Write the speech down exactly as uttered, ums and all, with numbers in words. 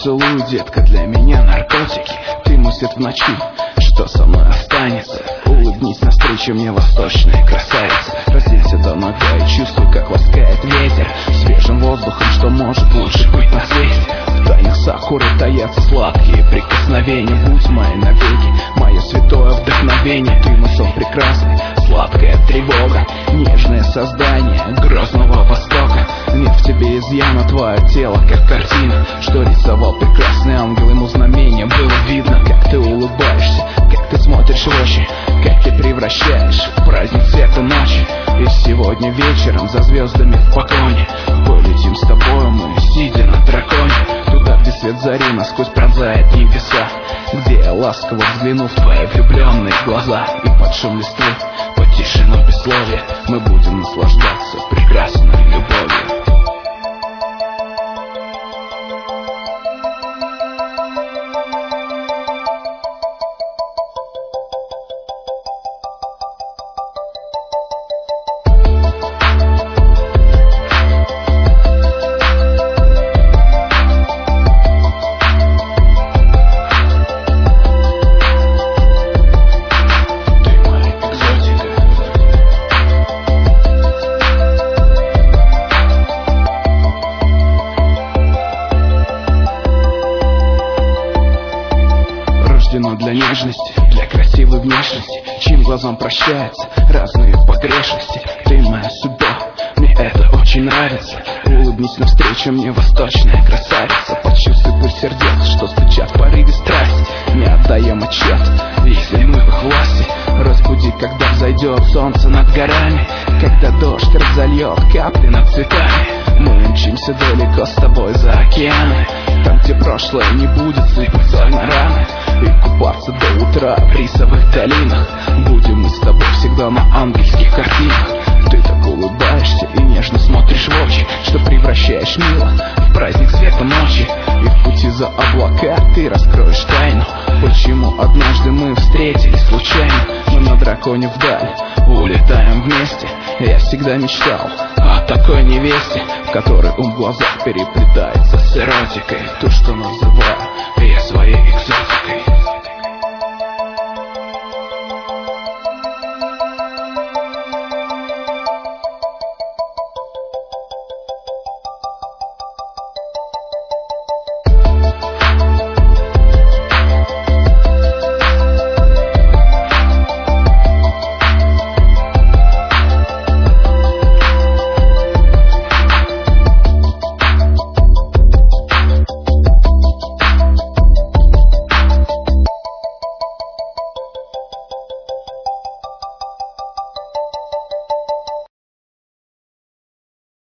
поцелуй, детка, для меня наркотики. Ты мой свет в ночи, что со мной останется? Улыбнись навстречу мне, восточная красавица. Разденься до нога и чувствуй, как ласкает ветер свежим воздухом, что может лучше быть на свете. В тайнах сакуры таятся сладкие прикосновения. Будь моей навеки, мое святое вдохновение. Ты мой сон прекрасный, сладкая тревога, нежное создание грозного востока. Нет в тебе изъяна, твое тело как картина, что рисовал прекрасный ангел, ему знамение. Было видно, как ты улыбаешься, как ты смотришь в очи, как ты превращаешь в праздник света ночи. И сегодня вечером за звездами в погоне полетим с тобой мы, сидя на драконе, туда, где свет зари насквозь пронзает небеса, где я ласково взгляну в твои влюбленные глаза. И под шум листвы, под тишину бессловия мы будем наслаждаться прекрасной любовью. Для нежности, для красивой внешности, чьим глазам прощается разные погрешности. Ты моя судьба, мне это очень нравится. Улыбнись навстречу мне, восточная красавица. Почувствуй пульс сердец, что стучат в порыве страсти. Не отдаем отчет, если мы в их власти. Разбуди, когда взойдет солнце над горами, когда дождь разольет капли над цветами. Мы мчимся далеко с тобой за океаны, там, где прошлое не будет сыпать соль на раны. И купаться до утра в рисовых долинах будем мы с тобой всегда на ангельских картинах. Ты так улыбаешься и нежно смотришь в очи, что превращаешь мило в праздник света ночи. И в пути за облака ты раскроешь тайну, почему однажды мы встретились случайно. Мы на драконе вдаль улетаем вместе. Я всегда мечтал о такой невесте, в которой ум в глазах переплетается с эротикой. То, что называю я своей экзотикой.